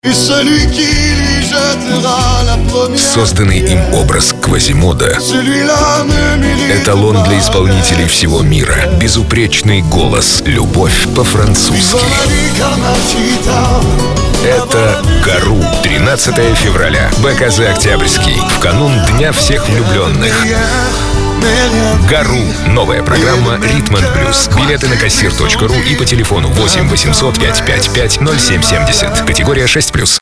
Созданный им образ Квазимода — эталон для исполнителей всего мира. Безупречный голос, любовь по-французски. Это «Гару». 13 февраля. БКЗ «Октябрьский». В канун Дня всех влюбленных. «Гару». Новая программа «Ритм & Блюз». Билеты на кассир.ру и по телефону 8 800 555 0770. Категория 6+.